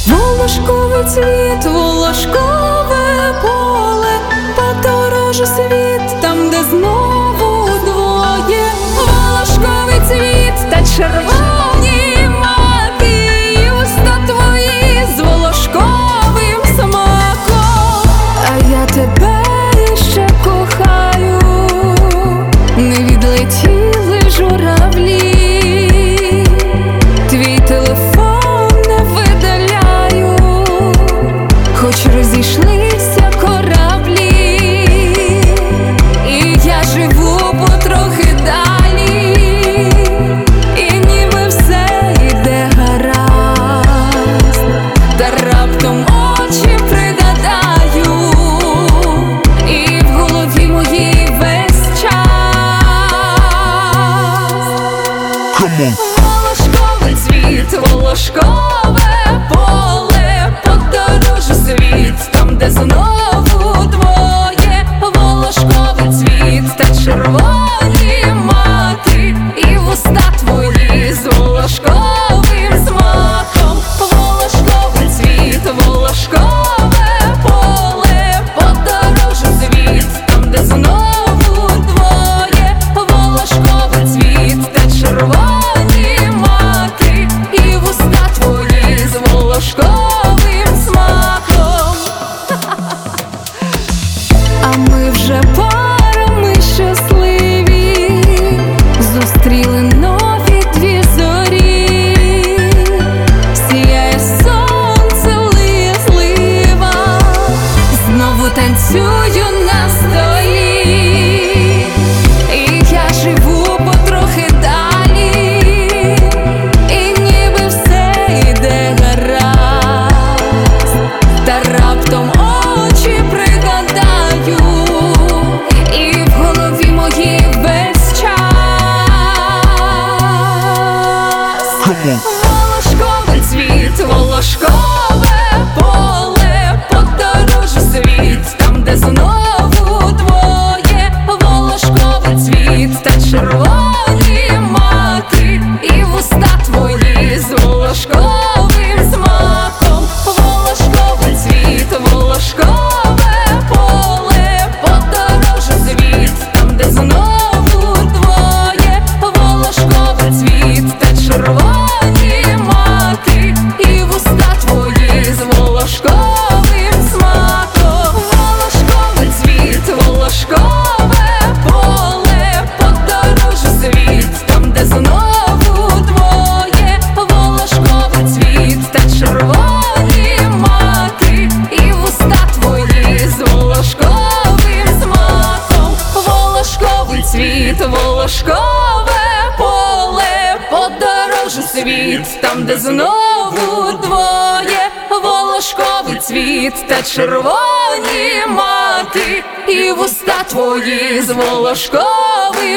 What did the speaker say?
Волошковий цвіт, волошкове поле, подорожу світ, там, де знову двоє. Волошковий цвіт та червоні маки, і уста твої з волошковим смаком. А я тебе ще кохаю, не відлетіли журавлі, твій телефон не видаляю, хоч розійшлися кораблі, і я живу потрохи далі, і ніби все йде гаразд, та раптом очі пригадаю, і в голові моїй весь час. Волошковий цвіт, волошкове поле, подорожу світ, там, де знову двоє. Волошковий цвіт та червоні маки, і вуста твої з волошковим смаком. Волошковий цвіт, волошкове поле, подорожу світ, там, де знову двоє. Волошковий цвіт та червоні маки, і вуста твої з волошковим смаком. А ми вже парами щасливі, зустріли нові дві зорі, сіяє сонце, лиє злива, знову танцюю на столі, і я живу потрохи далі, і ніби все йде гаразд, та раптом очі пригадаю, і в голові моїй весь час. Волошковий цвіт, волошкове поле, подорожу світ, там, де знову двоє. Волошковий цвіт та червоні маки, і вуста твої з волошковим смаком. Волошковий цвіт, волошкове поле, подорожу світ, там, де знову двоє. Волошковий цвіт та червоні маки, і вуста твої з волошковим смаком. Волошковий цвіт, волошкове поле, подорожу світ, там, де знову двоє. Волошковий цвіт та червоні маки, і вуста твої з волошковим смаком. Волошковий цвіт, волошкове поле, подорожу світ, там, де знову двоє. Волошковий цвіт та червоні маки, і вуста твої з волошковим